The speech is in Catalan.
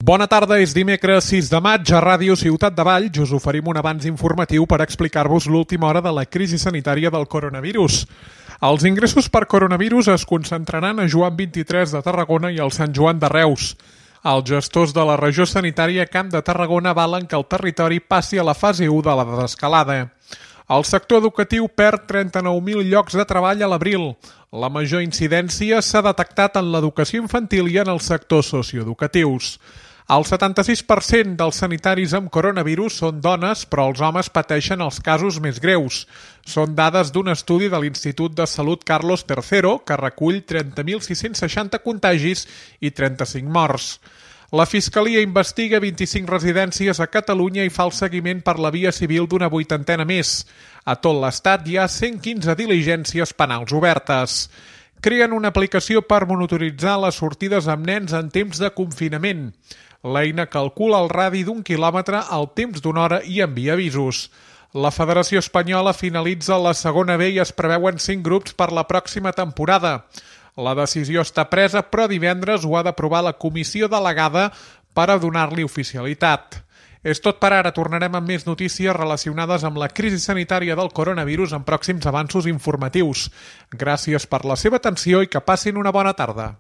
Bona tarda, és dimecres 6 de maig. A Ràdio Ciutat de Valls us oferim un avanç informatiu per explicar-vos l'última hora de la crisi sanitària del coronavirus. Els ingressos per coronavirus es concentraran a Joan 23 de Tarragona i al Sant Joan de Reus. Els gestors de la regió sanitària Camp de Tarragona avalen que el territori passi a la fase 1 de la desescalada. El sector educatiu perd 39.000 llocs de treball a l'abril. La major incidència s'ha detectat en l'educació infantil i en els sectors socioeducatius. El 76% dels sanitaris amb coronavirus són dones, però els homes pateixen els casos més greus. Són dades d'un estudi de l'Institut de Salut Carlos III, que recull 30.660 contagis i 35 morts. La Fiscalia investiga 25 residències a Catalunya i fa el seguiment per la via civil d'una 80ena més. A tot l'estat hi ha 115 diligències penals obertes. Creen una aplicació per monitoritzar les sortides amb nens en temps de confinament. L'eina calcula el radi d'1 quilòmetre al temps d'una hora i envia avisos. La Federació Espanyola finalitza la segona B i es preveuen 5 grups per la pròxima temporada. La decisió està presa, però divendres ho ha d'aprovar la comissió delegada per a donar-li oficialitat. És tot per ara. Tornarem amb més notícies relacionades amb la crisi sanitària del coronavirus en pròxims avanços informatius. Gràcies per la seva atenció i que passin una bona tarda.